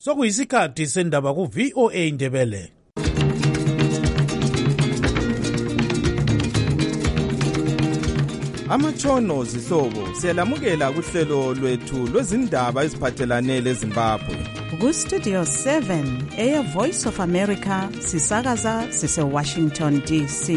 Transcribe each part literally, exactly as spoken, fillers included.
Sokuyisikhathi sendaba ku V O A Ndebele. Amatshono zihlobo siyalamukela kuhlelo lwethu lwezindaba eziphathelane leZimbabwe. Ku Studio seven eya Voice of America sisakaza sise Washington D C.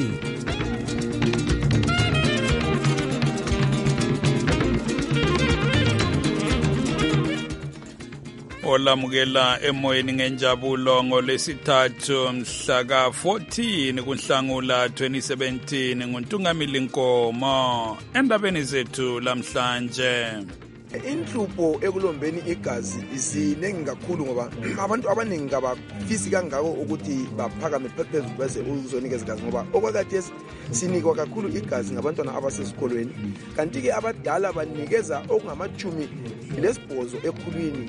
Olamukela emoyeni ngenjabulo ngolesithathu mhla ka fourteen kuNhlangula twenty seventeen nguNtungamili Nkomo endabeni zethu lamhlanje. Inhlupho ekulombeni igazi izinengi kakhulu ngoba abantu abaningi kabafisi kangako ukuthi baphakame phezulu bese uzonikeza igazi ngoba okwakade sinikwa kakhulu igazi ngabantwana abasesikolweni kanti ke abadala banikeza okungamachumi lesibhozo ekhulwini.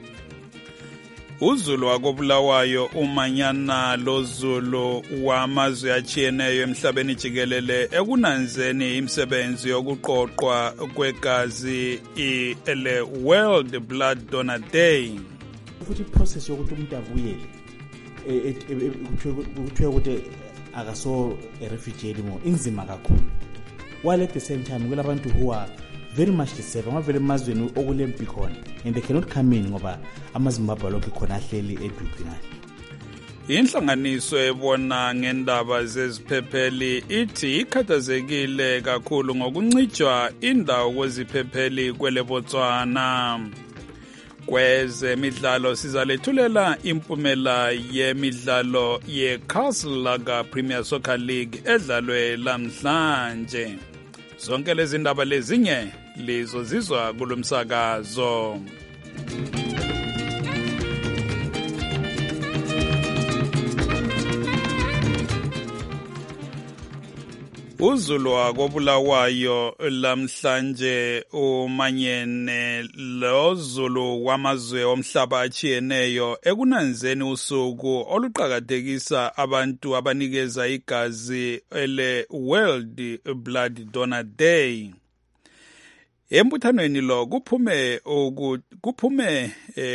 Uzulu wakobulawayo umanyana lozulu wamazwe achiyeneyo emhlabeni jikelele ekunanzeni imisebenzi yokuqoqwa kwegazi ele World Blood Donor Day. Futhi process yokuthi umuntu avuyele kuthiwe ukuthi akaso a refugee anymore inzima kakhulu, while at the same time kulabantu who are very much disabled ngavele emazweni okulempi khona and they cannot come in ngoba amaZimbabwe lokho khona ahleli edudlingana. Inhlanganiso ebona ngendaba zeziphepheli ithi ikhathazekile kakhulu ngokuncijwa indawo kweziphepheli kwele Botswana. Kwezemidlalo sizalethulela impumela yemidlalo yeCastle Premier Soccer League edlalwe lamhlanje. Zonke lezi ndaba lezinye lizozizwa kulomsakazo. Uzulu wakobulawayo lamhlanje umanyene lozulu wamazwe omhlaba achiyeneyo ekunanzeni usuku oluqhakathekisa abantu abanikeza igazi ele World Blood Donor Day. Embuthanweni lo kuphume kuphume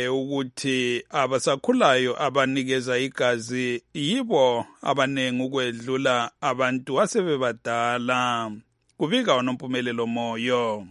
ukuthi abasakhulayo abanikeza igazi yibo abanengi ukwedlula abantu asebebadala. Kubika uNompumelelo Moyo.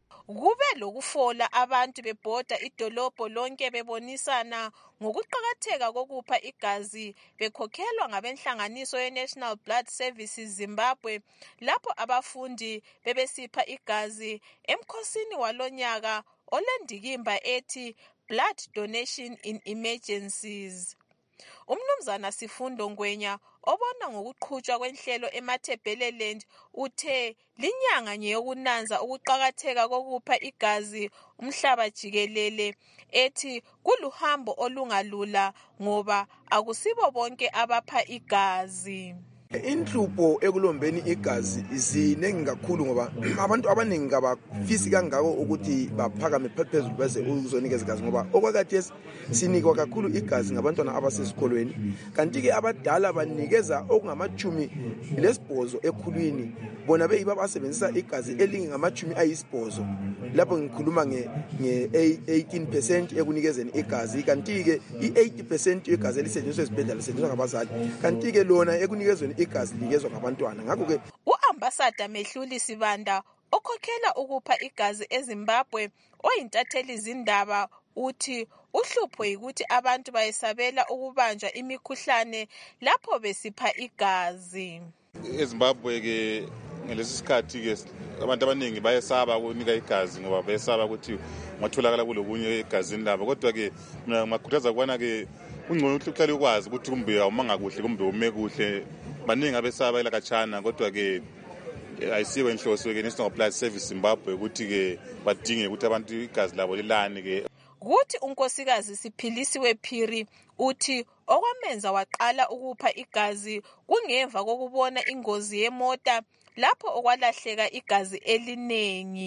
Kube lokufola abantu bebhoda idolobho lonke bebonisana ngokuqhakatheka kokupha igazi bekhokhelwa ngabenhlanganiso yeNational Blood Services Zimbabwe lapho abafundi bebesipha igazi emkhosini walonyaka olendikimba ethi Blood Donation in Emergencies. Umnumzana Sifundo Ngwenya obona ngokuqhutshwa kwenhlelo eMathebeleland uthe linyanga ngeyokunanza ukuqhakatheka kokupha igazi umhlaba jikelele ethi kuluhambo olungalula ngoba akusibo bonke abapha igazi. Inhlupho ekulombeni igazi izinengi kakhulu ngoba abantu abaningi kabafisi kangako ukuthi baphakame phezulu bese uzonikeza igazi ngoba okwakade sinikwa kakhulu igazi ngabantwana abasesikolweni kanti ke abadala banikeza okungamachumi lesibhozo ekhulwini bona beyiba basebenzisa igazi elingi ngamachumi ayisibhozo lapho ngikhuluma nge eighteen percent ekunikezeni igazi kanti ke i-eighty percent yegazi elisetshenziswa esibhedlela lisetshenziswa ngabazali kanti ke lona ekunikezweni igazi likezwa ngabantwana. Ngakho ke uAmbassador Mehluli Sibanda okhokhela ukupha igazi eZimbabwe oyintatheli izindaba uthi uhlupho yikuthi abantu bayesabela ukubanjwa imikhuhlane lapho besipha igazi. eZimbabwe ke ngelesi sikhathi ke abantu abaningi bayesaba ukunika igazi ngoba bayesaba ukuthi ngatholakala kulobunye igazini labo, kodwa ke mina ngikhuthaza ukubona ke ungcono uhlale ukwazi ukuthi kumbe awumanga kuhle kumbe ume kuhle. Baningi abesaba elakatshana kodwa ke ayisiwe inhloso ke National Blood Service Zimbabwe ukuthi ke badinge ukuthi abantu igazi labo lilane ke. Kuthi unkosikazi Siphilisiwe Phiri uthi okwamenza waqala ukupha igazi kungemva kokubona ingozi yemota lapho okwalahleka igazi elinengi.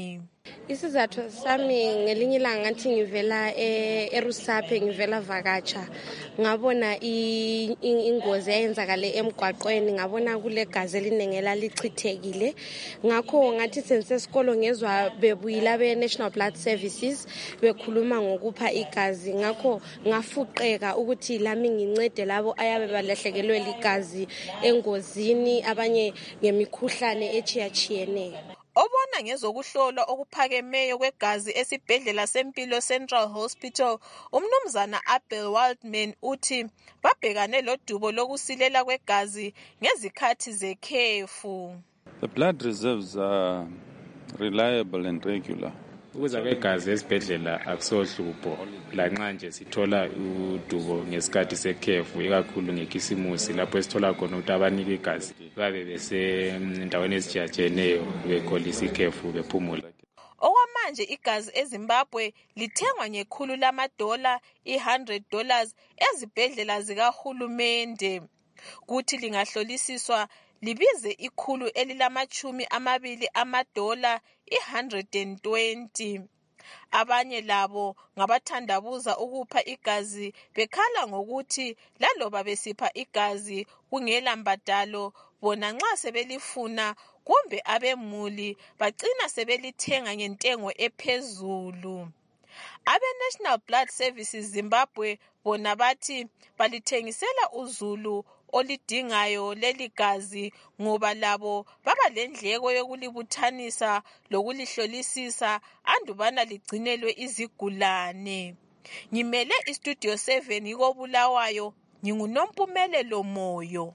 Isizathu sami ngelinye ilanga ngathi ngivela eRusaphe ngivela Vakacha ngabona ingozi eyenzakale emgwaqweni ngabona kule gazi elinengela lichithekile ngakho ngathi sensesikolo ngezwa bebuyila be National Blood Services bekhuluma ngokupha igazi ngakho ngafuqeka ukuthi lami ngincede labo ayabe balahlekelwe ligazi engozini abanye ngemikhuhlane echiyachiyeneyo. Obona ngezokuhlolwa okuphakemeyo kwegazi esibhedlela sempilo Central Hospital, umnumzana Abel Waldman uthi babhekane lodubo lokusilela kwegazi ngezikhathi zekhefu. The blood reserves are reliable and regular. Ukuza kwegazi esibhedlela akusohlupho lanxa nje sithola udubo ngesikhathi sekhefu ikakhulu ngekisimusi lapho esithola khona ukuthi abanika igazi babe besendaweni ezijatsheneyo bekholisa ikhefu bephumula. Okwamanje igazi eZimbabwe lithengwa ngekhulu lamadola one hundred dollars ezibhedlela zikahulumende kuthi lingahlolisiswa libize ikhulu elilamachumi amabili amadola one hundred twenty. Abanye labo ngabathandabuza ukupha igazi bekhala ngokuthi laloba besipha igazi kungela mbadalo bona nxa sebelifuna kumbe abemuli bagcina sebelithenga ngentengo ephezulu. Abe National Blood Services Zimbabwe bona bathi balithengisela uzulu olidingayo leli gazi ngoba labo baba lendleko yokulibuthanisa lokulihlolisisa andubana ligcinelwe izigulane. Ngimele istudio seven ikobulawayo nginguNompumelelo Moyo.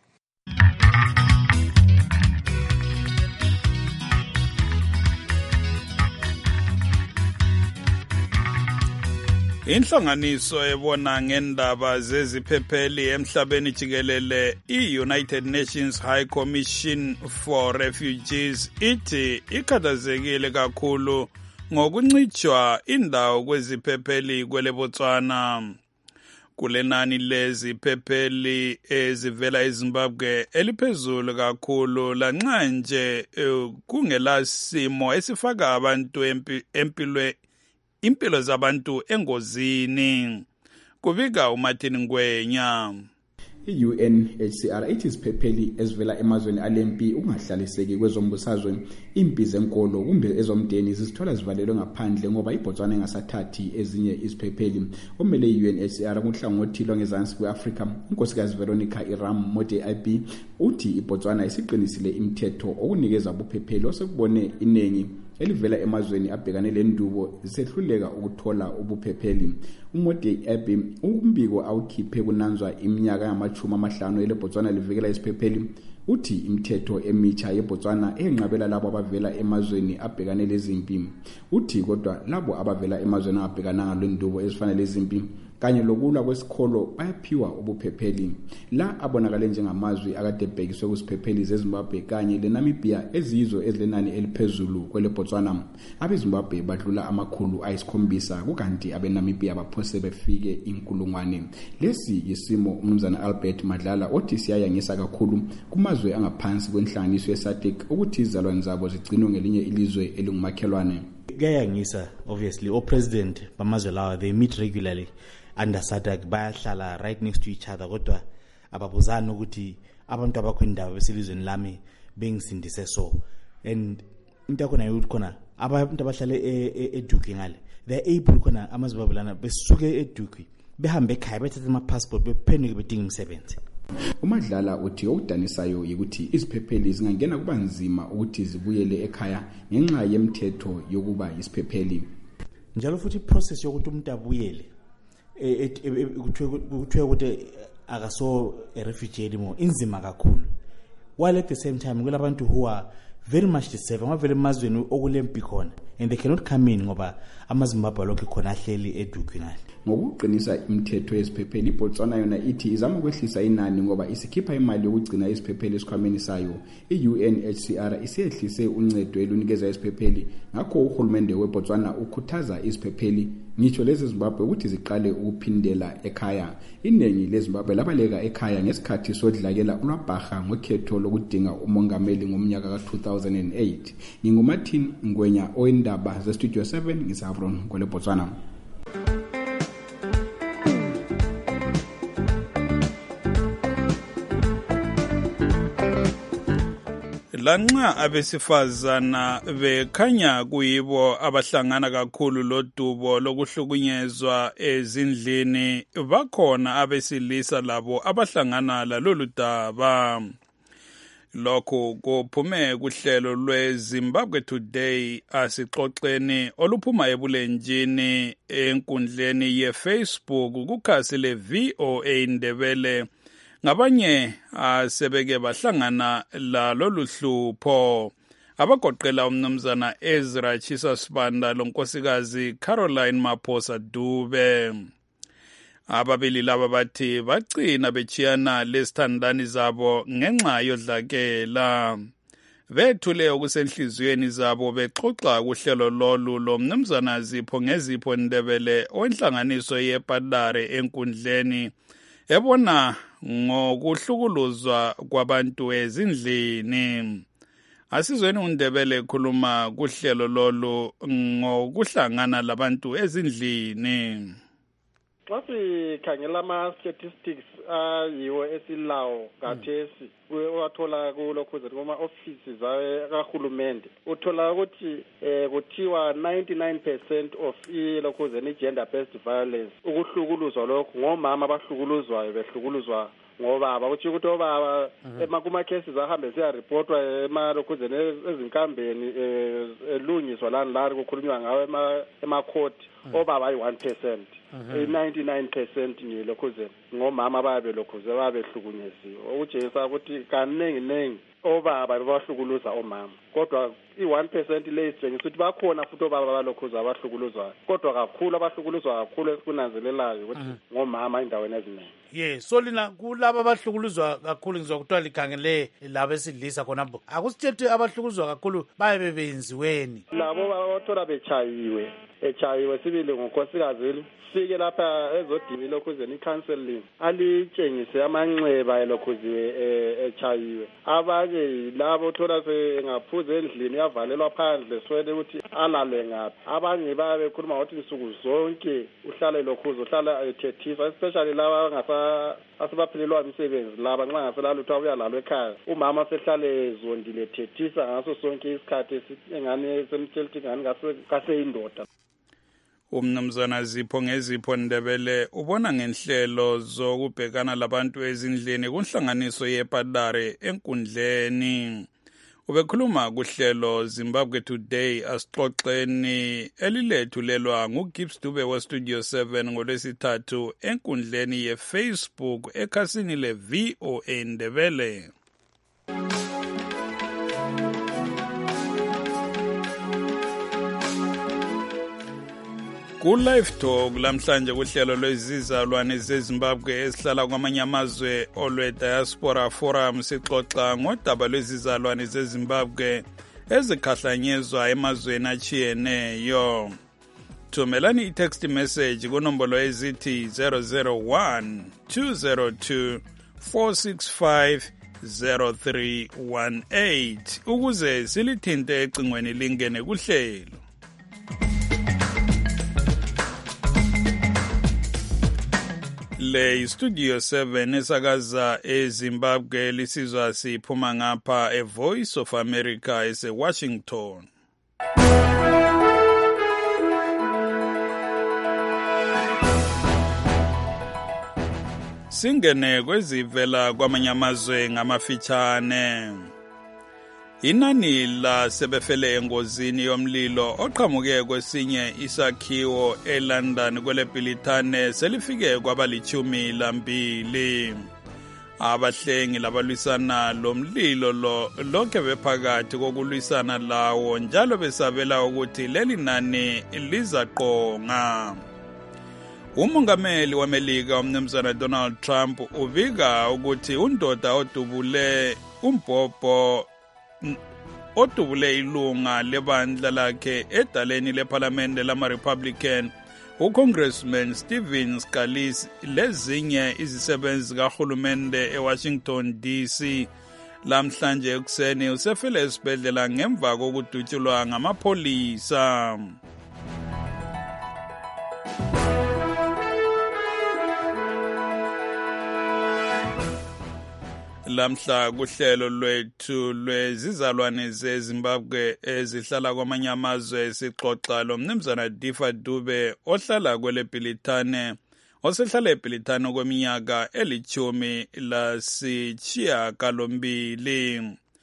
Inhlanganiso ebona ngendaba zeziphepheli emhlabeni jikelele i-United Nations High Commission for Refugees ithi ikhathazekile kakhulu ngokuncitshwa indawo kweziphepheli kwele Botswana. Kulenani leziphepheli ezivela eZimbabwe eliphezulu kakhulu lanxa nje kungelasimo esifaka abantu empilwe impilo zabantu engozini. Kubika uMartin Ngwenya. I-U N H C R ithi iziphepheli ezivela emazweni alempi ungahlaliseki kwezombusazwe impi zenkolo kumbe ezomdeni zisithola zivalelwe ngaphandle ngoba iBotswana engasathathi ezinye iziphepheli. Omele i-U N H C R kuhlangothi lwangezansi kwe-Afrika unkosikazi Veronica Iram Mode I B uthi iBotswana isiqinisile imithetho okunikeza ubuphepheli osekubone inengi elivela emazweni abhekane lendubo zisehluleka ukuthola ubuphepheli. Umode Abbey umbiko awukhiphe kunanzwa iminyaka yamachuma amahlanu eleBotswana livikela isiphepheli uthi imithetho emitsha yeBotswana enqabela labo abavela emazweni abhekane lezimpi. Uthi kodwa labo abavela emazweni abhekana lendubo ezifana lezimpi kanye lokulwa kwesikholo bayaphiwa ubuphepheli. La abonakale njengamazwi akade ebhekiswe kusiphepheli zeZimbabwe kanye leNamibia eziyizo ezilenani eliphezulu kwele Botswana. AbeZimbabwe badlula amakhulu ayisikhombisa kukanti abeNamibia baphose befike inkulungwane. Lesi yisimo umnumzana Albert Madlala othi siyayangisa kakhulu kumazwe angaphansi kwenhlanganiso yeSADC ukuthi izalwane zabo zigcinwe ngelinye ilizwe elingumakhelwane. Kuyayangisa obviously o president bamazwe lawa they meet regularly under SADC bayahlala right next to each other kodwa ababuzana ukuthi abantu abakwindawo besilizweni lami bengisindise so and into yakho nayo khona abantu abahlale eDuki ngale they are able khona amazibabelana besuke eDuki behambe ekhaya bethatha ama passport bephenduke bedinga imisebenzi. Umadlala uthi okudanisayo ukuthi iziphepheli zingangena kuba nzima ukuthi zibuyele ekhaya ngenxa yemithetho yokuba isiphepheli. Njalo futhi process yokuthi umuntu abuyele kuthiwe ukuthi akaso a refugee anymore inzima kakhulu, while at the same time kulabantu who are very much deserving ngavele emazweni okulempi khona and they cannot come in ngoba amaZimbabwe lokho khona ahleli eDuki ngale. ngokuqinisa imithetho yeziphepheli iBotswana yona ithi izama ukwehlisa inani ngoba isikhipha imali yokugcina iziphepheli esikhwameni sayo. I-U N H C R isehlise uncedo elunikeza iziphepheli, ngakho uhulumende weBotswana ukhuthaza iziphepheli ngitsho lezi Zimbabwe ukuthi ziqale ukuphindela ekhaya. Iningi leZimbabwe labaleka ekhaya ngesikhathi sodlakela ulwabhaha ngokhetho lokudinga umongameli ngomnyaka ka two thousand eight. NginguMartin Ngwenya oyindaba ze Studio seven ngisavron kwele Botswana. Lanxa abesifazana bekhanya kuyibo abahlangana kakhulu lodubo lokuhlukunyezwa ezindlini, bakhona abesilisa labo abahlangana lalolu daba. Lokho kuphume kuhlelo lweZimbabwe Today asixoxeni oluphuma ebulenjini enkundleni yeFacebook kukhasi le-V O A Ndebele. Ngabanye asebeke bahlangana lalolu hlupho abagoqela umnumzana Ezra Chisa Sibanda lonkosikazi Caroline Maphosa Dube. Ababili laba bathi bagcina bechiyana lesithandani zabo ngenxa yodlakela. Bethule okusenhliziyweni zabo bexoxa kuhlelo lolu lomnumzana Zipho ngezipho Ndebele onhlanganiso yePadare enkundleni ebona ngokuhlukuluzwa kwabantu ezindlini. Asizweni uNdebele ekhuluma kuhlelo lolu ngokuhlangana labantu ezindlini. Xa sikhangela ama-statistics ayiwo esilawo kathesi wathola kulokhuze kuma-ofisi kahulumende, uthola ukuthi um kuthiwa ninety-nine percent of ilokhuze i-gender based violence, ukuhlukuluzwa lokhu ngomama abahlukuluzwayo behlukuluzwa ngobaba. Kuthi ukuthi obaba emakumacases ahambe siyaripotwa emalokhuzeni ezinkambeni elungiswa lani lani kukhulunywa ngawo emakhoti, obaba ayi-one percent. I-ninety-nine percent ngilokhuzeni ngomama babe lokhuze babehlukunyeziwe, okutshengisa ukuthi kaningi ningi obaba bahlukuluza omama, kodwa i-one percent le isitshengisa ukuthi bakhona futhi obaba balokhuza abahlukuluzwayo, kodwa kakhulu abahlukuluzwa kakhulu esikunanzelelayo ukuthi ngomama endaweni eziningi. Ye, so lina kulabo abahlukuluzwa kakhulu ngizwa kuthiwa likhangele labo esidlisa khonapho, akusithethe abahlukuluzwa kakhulu baye benziweni? Labo bathola bechayiwe echayiwe sibili ngonkosikazi fike lapha ezodini lokhuzeni i-counseling alitshengise amanxeba elokhuziwe echayiwe. Abanye labo thola sengaphuza endlini yavalelwa phandle swele ukuthi alale ngaphi. Abanye babe bekhuluma ukuthi insuku zonke uhlala elokhuza uhlala ethethisa, especially laba ngasa asebaphelelwa imisebenzi laba nxa ngaselala uthi uyalala ekhaya, umama sehlale ezondile ethethisa ngaso sonke isikhathi engane semthelthi ngani kaseyindoda. Umnumzana Zipho ngezipho Ndebele ubona ngenhlelo zokubhekana labantu ezindlini kunhlanganiso yePadare enkundleni. Ubekhuluma kuhlelo Zimbabwe Today asixoxeni elilethulelwa nguGibbs Dube wa Studio seven ngolwesithathu enkundleni yeFacebook ekhasini le-V O A Ndebele. Ku-Live Talk lamhlanje kuhlelo lwezizalwane zeZimbabwe esihlala kwamanye amazwe olwe-Diaspora Forum sixoxa ngodaba lwezizalwane zeZimbabwe ezikhahlanyezwa emazweni achiyeneyo. Thumelani i-text message kunombolo ezithi zero zero one two zero two four six five zero three one eight ukuze silithinte ecingweni lingene kuhlelo. Le Studio seven esakaza eZimbabwe lisizwa siphuma ngapha eVoice of America eseWashington. Singene kwezivela kwamanye amazwe ngamafitshane. Inani la sebefele engozini yomlilo oqhamuke kwesinye isakhiwo eLondon kweleBhilithane selifike kwabalichumi lambili. Abahlengi labalwisana lomlilo lo lokhe bephakathi kokulwisana lawo njalo besabela ukuthi leli nani lizaqonga. Umongameli w'Amelika umnumzana Donald Trump uvika ukuthi undoda odubule umbhobho odubule ilunga lebandla lakhe edaleni leParliament lama-Republican uCongressman Stephen Scalise lezinye izisebenzi kahulumende eWashington D C lamhlanje ekuseni usefile esibhedlela ngemva kokudutshulwa ngamapholisa. Lamhla kuhlelo lwethu lwezizalwane zeZimbabwe ezihlala kwamanye amazwe sixoxa lo mnumzana Difa Dube ohlala kwele Bhilithane osehlala eBhilithane kweminyaka elithumi lasitshiyagalombili.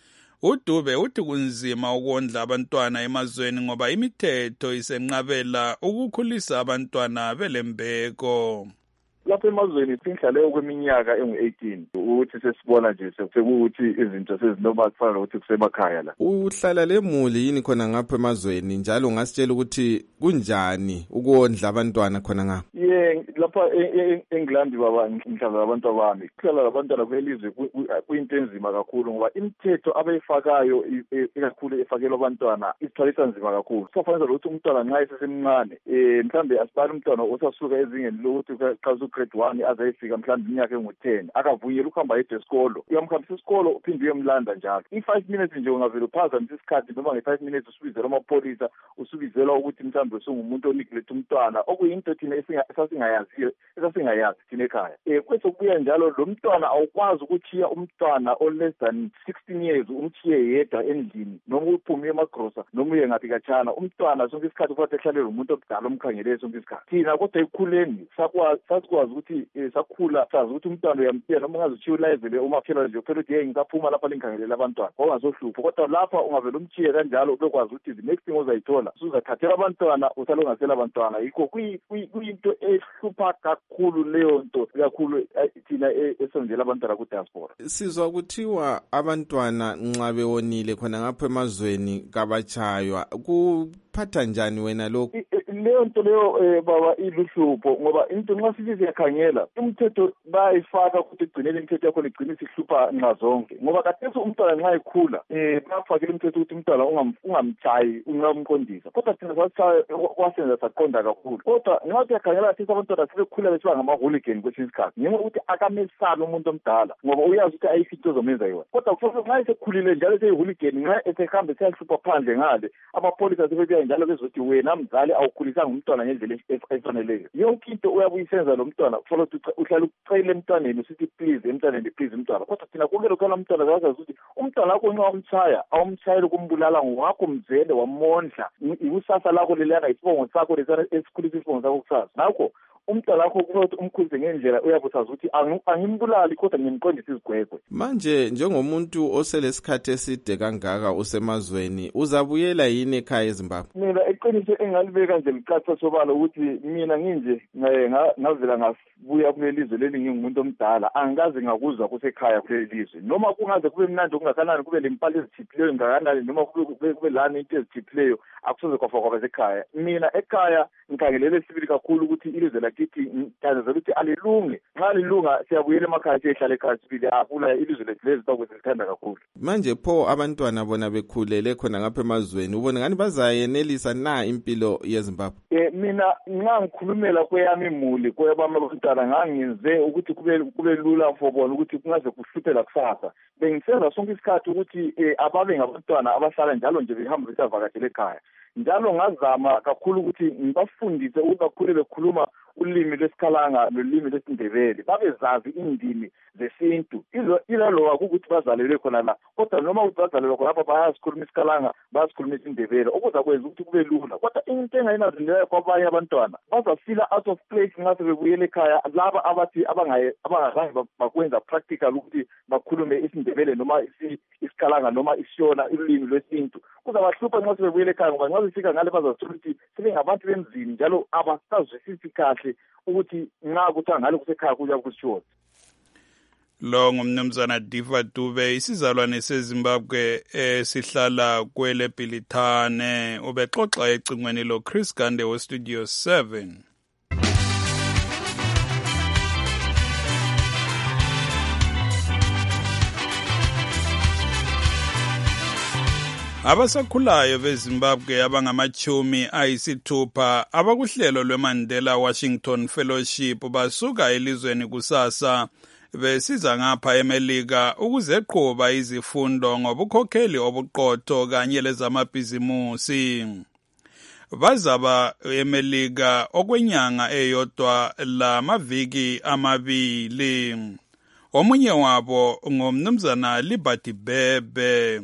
uDube uthi kunzima ukondla abantwana emazweni ngoba imithetho isenqabela ukukhulisa abantwana belembeko. Lapha emazweni sihlale okweminyaka engu-eighteen ukuthi sesibona nje sekuthi izinto sezinoma kufana nokuthi kusemakhaya la. Uhlala lemuli yini khona ngapha emazweni njalo ngasitshela ukuthi kunjani ukondla abantwana khona ngapha? Yeah, lapha eNgilandi baba ngihlala abantu abami. Kuhlala abantwana kwelizwe kuyinto enzima kakhulu ngoba imithetho abayifakayo ikakhulu efakelwa abantwana isithwalisa nzima kakhulu. Kufanele ukuthi umntwana nxa esesemncane eh mhlambe asibale umntwana osasuka ezingeni lokuthi uqhaza grade one azayifika mhlawumbe iminyaka engu-ten akavunyelwa ukuhamba yedwa esikolo uyamkhambisa isikolo uphinde uyemlanda njalo i-five minutes nje ungavele uphazamisa isikhathi noma nge-five minutes usubizela amapholisa usubizela ukuthi mhlawumbe usungumuntu oneglect umntwana okuyinto thina esasingayaziyo esasingayazi thina ekhaya um kwesokubuya njalo lo mntwana awukwazi ukuthiya umntwana o-less than sixteen years umthiye yedwa endlini noma uphume emagrosa noma uye ngaphi katshana umntwana sonke isikhathi kufanele ehlalele umuntu omdala omkhangele sonke isikhathi thina kodwa ekukhuleni sakwazi sikwazi ukuthi sakhula sazi ukuthi umntwana uyamthiya noma ungazuchiya ulayezele umakhelwane nje uphela ukuthi hey ngisaphuma lapha lingikhangelela abantwana ongazohlupha kodwa lapha ungavele umthiye kanjalo ubekwazi ukuthi the next thing ozayithola usuzathathela abantwana usale ungasela abantwana yikho kuyinto ehlupha kakhulu leyo nto kakhulu thina esenzela abantwana ku-diaspora. Sizwa kuthiwa abantwana nxa bewonile khona ngapha emazweni kabachaywa kuphatha njani wena lokho? Leyo nto leyo baba iluhlupho ngoba into nxa sithi siyakhangela umthetho bayifaka ukuthi igcinele imithetho yakho igcine sihlupha nxa zonke ngoba kathesi umntwana nxa ekhula um bafakile umthetho ukuthi umntwana ungamtshayi ungamqondisa kodwa thina kwasenza saqonda kakhulu kodwa nxa siyakhangela kathesi abantwana sebekhula besiba ngama-hooligan kwesinye isikhathi ngenxa ukuthi akamesabi umuntu omdala ngoba uyazi ukuthi ayikho into ozomenza yona kodwa kufanele nxa esekhulile njalo seyi-hooligan nxa esehambe seyahlupha phandle ngale amapholisa sebebuya njalo bezothi wena mzali awukhulisanga umntwana ngendlela efaneleyo yonke into uyabuyisenza lo mntwana kufanele ukuthi uhlale ucele emntwaneni usithi please emntwaneni please umntwana kodwa thina konke lokho umntwana kazazi ukuthi umntwana wakho nxa wamtshaya awumtshayeli ukumbulala ngowakho mzele wamondla ikusasa lakho leliyana isibongo sakho lesana esikhulisa isibongo sakho kusasa ngakho umntwana wakho kufanele umkhulise ngendlela uyabusazi ukuthi angimbulali kodwa ngimqondisa izigwegwe. Manje njengomuntu oselesikhathi eside kangaka usemazweni uzabuyela yini ekhaya eZimbabwe? Mina eqiniso engalibeka nje licaca sobala ukuthi mina nginje ngavela ngabuya kuleli lizwe leli ngingumuntu omdala angikaze ngakuzwa kusekhaya kuleli lizwe noma kungaze kube mnandi okungakanani kube lempala ezithiphileyo ngakanani noma kube kube lana into ezithiphileyo akusoze kwafa kwaba sekhaya. Mina ekhaya ngikhangelele sibili kakhulu ukuthi ilizwe lakithi ngithandazela ukuthi alilunge nxa lilunga siyabuyela emakhaya siyehlala ekhaya sibili abula ilizwe lethu lezi takwezithanda kakhulu. Manje pho abantwana bona bekhulele khona ngapha emazweni ubona ngani bazayenelisa na impilo yeZimbabwe? Eh mina nxa ngikhulumela kweyami imuli kweyabami abantwana ngangenze ukuthi kube kube lula for bona ukuthi kungaze kuhluphela kusasa. Bengisenza sonke isikhathi ukuthi ababe ngabantwana abahlala njalo nje behamba besavakashela ekhaya. Njalo ngazama kakhulu ukuthi ngibafundise ukuthi bakhule bekhuluma ulimi lwesikhalanga nolimi lwesindebele babezazi indimi zesintu ilalowa ukuthi bazalelwe khona la kodwa noma ukuthi bazalelwe khona lapha bayasikhuluma isikhalanga bayasikhuluma isindebele okuza kwenza ukuthi kube lula kodwa into engayinazindlela kwabanye abantwana bazafila out of place nxa sebebuyela ekhaya laba abathi abangazange bakwenza practical ukuthi bakhulume isindebele noma isikhalanga noma isishona ulimi lwesintu kuzabahlupha nxa sebebuyela ekhaya ngoba nxa befika ngale bazathola ukuthi sebengabantu bemzini njalo abasazwisisi kahle ukuthi nxa kuthiwa ngale kusekhaya kuya kusishona. Lo ngumnumzana Difa Dube isizalwane seZimbabwe esihlala kwele Bhilithane ubexoxa ecingweni lo Chris Gande we Studio seven. Abasakhulayo beZimbabwe abangamachumi ayisithupha abakuhlelo lweMandela Washington Fellowship basuka elizweni kusasa besiza ngapha eMelika ukuzeqhuba izifundo ngobukhokheli obuqotho kanye lezamabhizimusi. Bazaba eMelika okwenyanga eyodwa la maviki amabili. Omunye wabo ngomnumzana Liberty Bebe.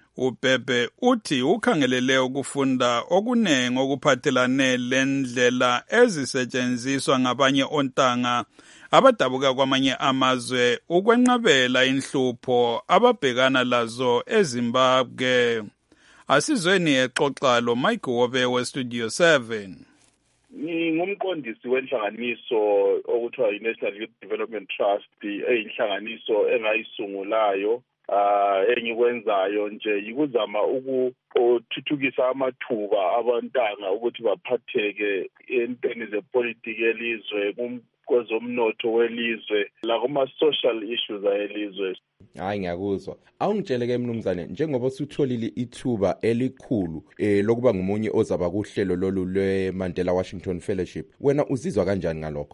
UBebe uthi ukhangelele ukufunda okunengi okuphathelane lendlela ezisetshenziswa ngabanye ontanga abadabuka kwamanye amazwe ukwenqabela inhlupho ababhekana lazo eZimbabwe. Asizweni exoxa lo Mike Wobe weStudio seven. Ngingumqondisi wenhlanganiso okuthiwa yi-National Youth Development Trust, eyinhlanganiso engayisungulayo ah engikwenzayo nje yikuzama ukuthuthukisa amathuba abantanga ukuthi baphatheke entweni zepolitiki elizwe, kwezomnotho welizwe, lakuma-social issues elizwe. Hayi ngiyakuzwa. Awungitsheleke mnumzane, njengoba usutholile ithuba elikhulu eh lokuba ngumunye ozaba kuhlelo lolu lweMandela Washington Fellowship, wena uzizwa kanjani ngalokho?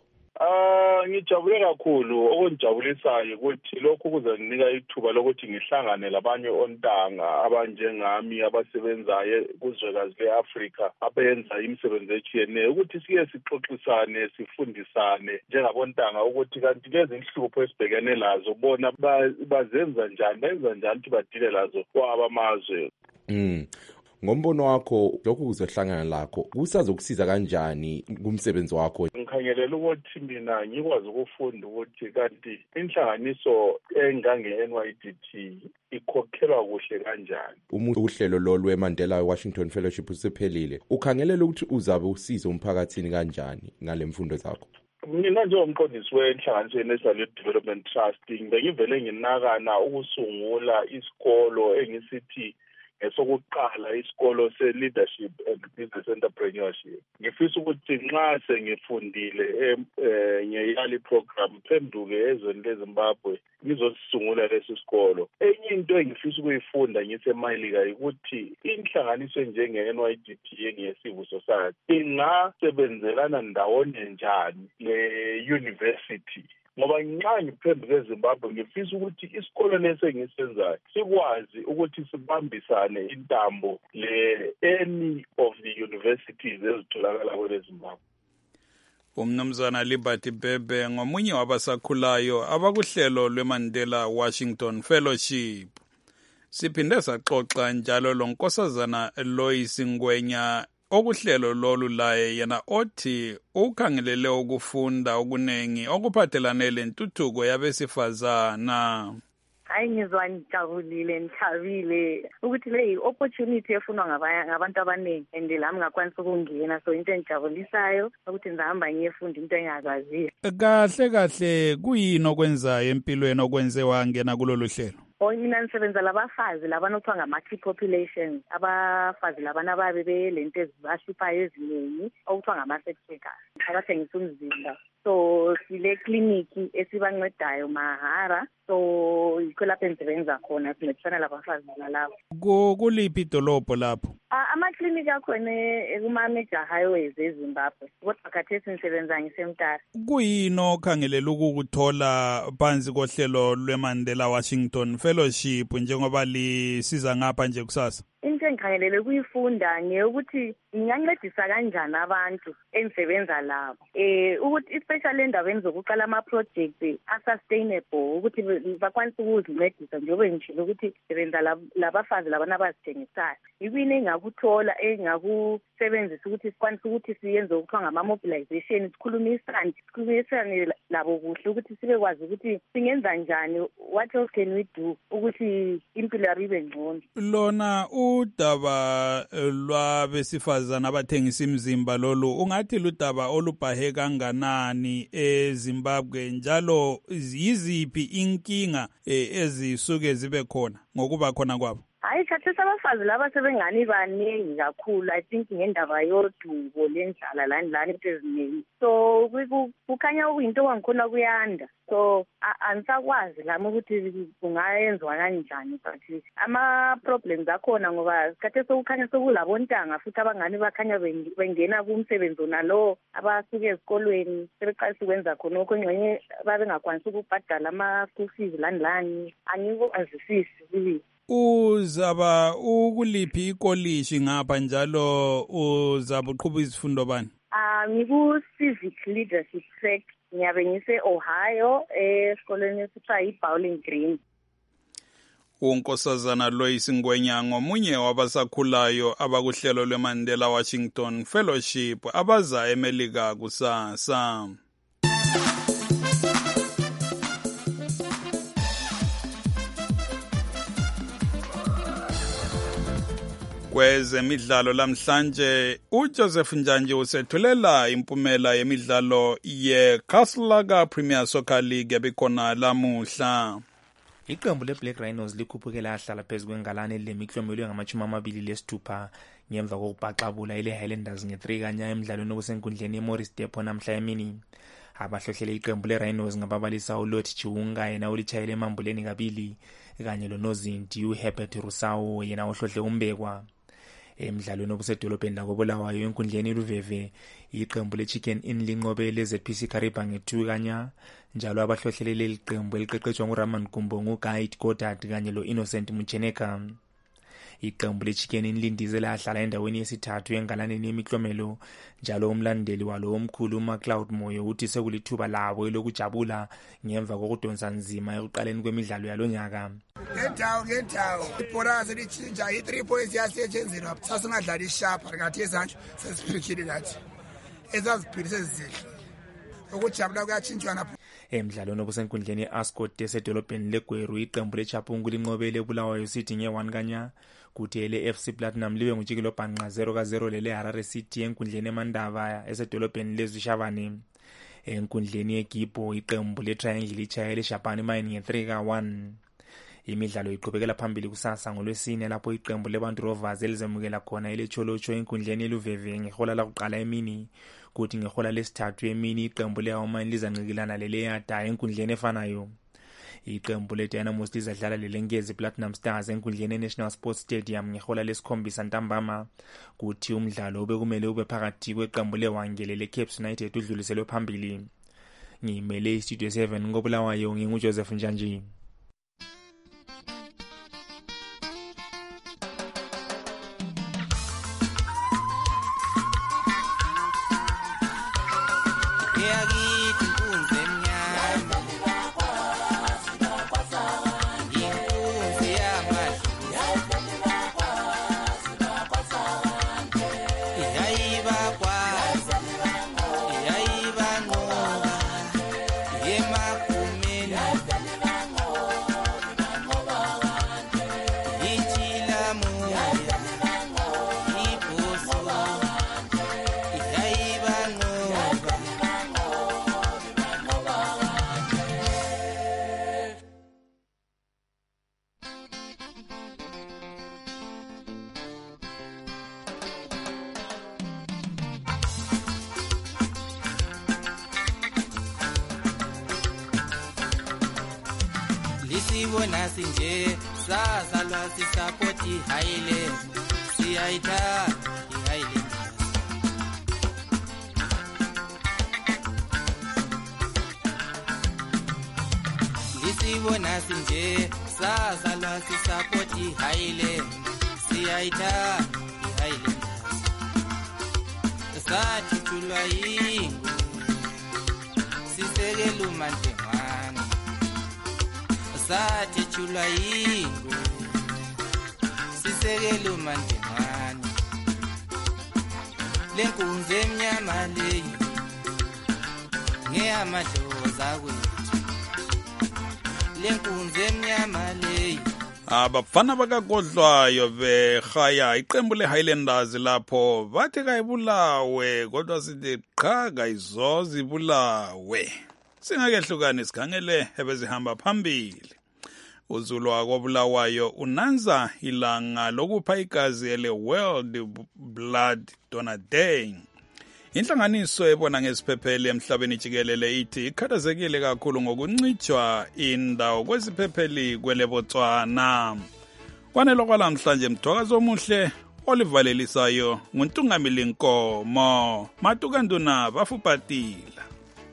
Ah ngijabule kakhulu. Okunjabulisayo ukuthi lokhu kuzanginika ithuba lokuthi ngihlangane labanye ontanga abanjengami abasebenzayo kuzwekazi leAfrika abenza imisebenzi etshiyeneyo, ukuthi sike sixoxisane sifundisane njengabontanga ukuthi kanti lezi inhlupho esibhekene lazo bona bazenza njani, benza njani ukuthi badile lazo kwabamazwe. Mm. Ngombono wakho lokhu kuzohlangana lakho kusazokusiza kanjani kumsebenzi wakho? Ngikhangelela ukuthi mina ngikwazi ukufunda ukuthi kanti inhlanganiso engange-N Y D T ikhokhelwa kuhle kanjani. Umuntu uhlelo lo lweMandela Washington Fellowship usephelile, ukhangelela ukuthi uzabe usiza umphakathini kanjani ngale mfundo zakho? Mina njengomqondisi wenhlanganiso ye-National Youth Development Trust ngibengivele nginakana ukusungula isikolo engisithi esokuqala isikolo se-leadership and business entrepreneurship. Ngifisa ukuthi nxa sengifundile ngeyali program phenduke ezweni leZimbabwe ngizosungula lesi sikolo. Enye into engifisa ukuyifunda ngiseMelika ukuthi inhlanganiso njenge-N Y D T engiyesivu society ingasebenzelana ndawonye njani le-university. Ngoba nxa ngiphenduke eZimbabwe ngifisa ukuthi isikolo lesi engisenzayo sikwazi ukuthi sibambisane intambo le-any of the universities ezitholakala kwele Zimbabwe. Umnumzana Liberty Bebe ngomunye wabasakhulayo abakuhlelo lweMandela Washington Fellowship. Siphinde saxoxa njalo lo nkosazana Lois Ngwenya okuhlelo lolu laye yena othi ukhangelele ukufunda okunengi okuphathelane lentuthuko yabesifazana. Hayi ngizwa ngijabulile ngithabile ukuthi le i-opportunity efunwa ngabantu abaningi and lami ngakwanisa ukungena, so into engijabulisayo ukuthi ngihamba ngiyefunda into engazaziyo. Kahle kahle kuyini okwenzayo empilweni okwenze wangena kulolu hlelo? Mina nisebenza labafazi labanothiwa ngama-key populations, abafazi labana ababe belento ezibahluphayo eziningi okuthiwa ngama-sex workers abathengisa umzimba. So sile kliniki esibancedayo mahara, so yikho lapho engisebenza khona sincedisana labafazi nalabo. Kuliphi idolobho lapho? Amakliniki akhona kuma-major highways eZimbabwe, kodwa khathesi ngisebenza ngisemtara. Kuyini okhangelela ukukuthola phansi kohlelo lweMandela Washington Fellowship njengoba lisiza ngapha nje kusasa? Into engikhangelele kuyifunda ngeyokuthi ngingancedisa kanjani abantu engisebenza labo. Eh ukuthi especially endaweni zokuqala ama-project a-sustainable ukuthi bakwanise ukuzincedisa njengoba ngishilo ukuthi sebenza labafazi labana abazithengisayo. Yikuyini engakuthola engakusebenzisa ukuthi sikwanise ukuthi siyenze okuthiwa ngama-mobilization, sikhulumisane sikhulumisane labo kuhle ukuthi sibekwazi ukuthi singenza njani, what else can we do ukuthi impilo yabo ibe ngcono. Lona udaba lwabesifazana abathengisa imizimba lolu ungathi ludaba olubhahe kanganani eZimbabwe, njalo yiziphi inkinga ezisuke zibe khona ngokuba khona kwabo? hayi khathesi abafazi laba sebengani baningi kakhulu I think ngendaba yodubo lendlala lani lani into eziningi so kukhanya ukuyinto wangikhona kuyanda so anisakwazi lami ukuthi kungayenziwa kanjani but ama-problems akhona ngoba khathesi sokukhanya sekulabontanga futhi abangani bakhanya bengena kumsebenzi onalo abasuke ezikolweni sebeqalisa ukwenza khonokho engxenye babengakwanisi ukubhadala ama-school fees lani lani angikukwazisisi kubili. Uzaba ukuliphi ikolishi ngapha njalo uzaba uqhuba izifundo bani? Ah ngiku-civic leadership track ngiyabe ngise-Ohio esikoleni esithiwa i-Bowling Green. uNkosazana Lois Ngwenya ngomunye wabasakhulayo abakuhlelo lweMandela Washington Fellowship abaza eMelika kusasa. Kwezemidlalo lamhlanje uJoseph Njanje usethulela impumela yemidlalo yeKaslaga Premier Soccer League ebikhona lamuhla. Iqembu leBlack Rhinos likhuphuke lahlala phezu kwengalane lemiklomelwe ngamachumi amabili lesithupha ngemva kokubhaxabula ile Highlanders nge-three kanya emidlalweni okusenkundleni eMorris Depot namhla emini. Abahlohlele iqembu leRhinos ngababalisa uLothi Chiunga yena ulitshayele emambuleni kabili kanye loNozinti uHerbert Rusau yena ohlohle umbekwa. Emidlalweni obusedolobheni lakobulawayo enkundleni Luveve iqembu leChicken Inn linqobe leZ P C Kariba nge-two kanya njalo abahlohlelele iqembu eliqeqetshwa nguRaman Kumbo nguGuide Goddard kanye lo-Innocent Mucheneka. Iqembu leChicken Inn lindize lahlala endaweni yesithathu engalaneni yemiklomelo njalo umlandeli walo omkhulu uMacLeod Moyo uthi sekulithuba labo lokujabula ngemva kokudonsa nzima ekuqaleni kwemidlalo yalonyaka. Ngendawo ngendawo ibhola selichinja i-three points yasetshenziswa sasingadlali isharp ngathi ezanju sesiphikile nathi ezaziphile sezihle ukujabula kuyachintshwana. Emidlalweni obusenkundleni e-Ascot esedolobheni leGweru iqembu leChapungu linqobele eBulawayo City nge-one kanya kuthi ele-F C Platinum libe ngujikelo bhanqa zero ka zero lele Harare City enkundleni eMandava esedolobheni leZwishavane. Enkundleni yeGibo iqembu leTriangle lichayele eShapani Mine nge-three ka one. Imidlalo iqhubekela phambili kusasa ngolwesine lapho iqembu leBantu Rovers elizemukela khona eleCholocho enkundleni eLuveve ngehola lakuqala emini kuthi ngehola lesithathu emini iqembu leHawmani lizancikilana leleYada enkundleni efanayo. Iqembu leDynamo lizadlala leLenkezi Platinum Stars enkundleni eNational Sports Stadium ngehola lesikhombisa ntambama kuthi umdlalo obekumele ube phakathi kweqembu leWangele leCapes United udluliselwe phambili. Ngimele iStudio seven ngobulawayo nginguJoseph Njanje. Sibona sinje sazalwa sisapoti Highland siyaita iHighland Lisibona sinje sazalwa sisapoti Highland siyaita iHighland sathi tulwa yingu sisekela umantengwana sathi chula yingu sisekela umantengwana lenkunzi emnyama leyi ngeyamadloza kwethu lenkunzi emnyama leyi. Abafana bakagodlwayo behaya iqembu leHighlanders lapho bathi kayibulawe kodwa sithi qha kayizozi ibulawe. Singakehlukani sikhangele ebezihamba phambili. uzulwa kobulawayo unanza ilanga lokupha igazi ele World Blood Donor Day. Inhlanganiso ebona ngeziphepheli emhlabeni jikelele ithi ikhathazekile kakhulu ngokuncitshwa indawo kweziphepheli kwele Botswana. Kwanelo kwalamhlanje mthwakazo omuhle olivalelisayo nguNtungamili Nkomo Matukanduna bafupatila.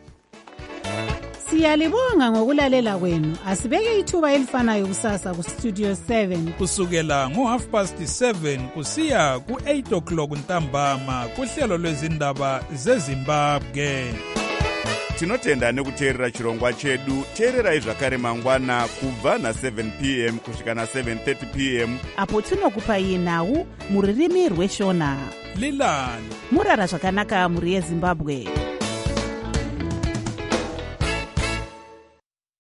Siyalibonga ngokulalela kwenu. Asibeke ithuba elifanayo kusasa ku Studio seven kusukela ngo half past seven kusiya ku eight o'clock ntambama kuhlelo lwezindaba zeZimbabwe. Tinotenda nekuteerera chirongwa chedu. Teererai zvakare mangwana kubva na seven p m kusvika na seven thirty p m apo tinokupai nhau muririmi rweshona. Lilani murara zvakanaka muri yeZimbabwe.